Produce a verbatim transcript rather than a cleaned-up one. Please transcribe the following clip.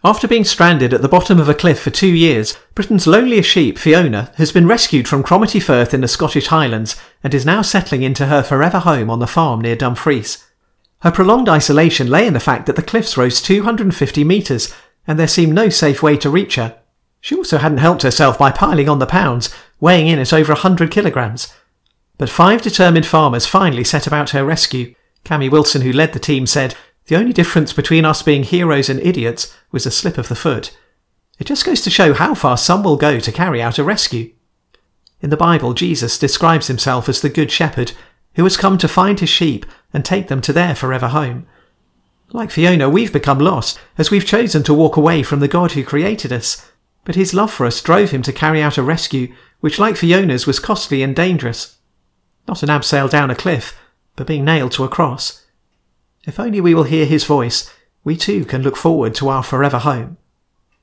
After being stranded at the bottom of a cliff for two years, Britain's loneliest sheep, Fiona, has been rescued from Cromarty Firth in the Scottish Highlands and is now settling into her forever home on the farm near Dumfries. Her prolonged isolation lay in the fact that the cliffs rose two hundred fifty metres and there seemed no safe way to reach her. She also hadn't helped herself by piling on the pounds, weighing in at over one hundred kilograms. But five determined farmers finally set about her rescue. Cammy Wilson, who led the team, said, "The only difference between us being heroes and idiots was a slip of the foot." It just goes to show how far some will go to carry out a rescue. In the Bible, Jesus describes himself as the Good Shepherd, who has come to find his sheep and take them to their forever home. Like Fiona, we've become lost, as we've chosen to walk away from the God who created us. But his love for us drove him to carry out a rescue, which, like Fiona's, was costly and dangerous. Not an abseil down a cliff, but being nailed to a cross. If only we will hear his voice, we too can look forward to our forever home.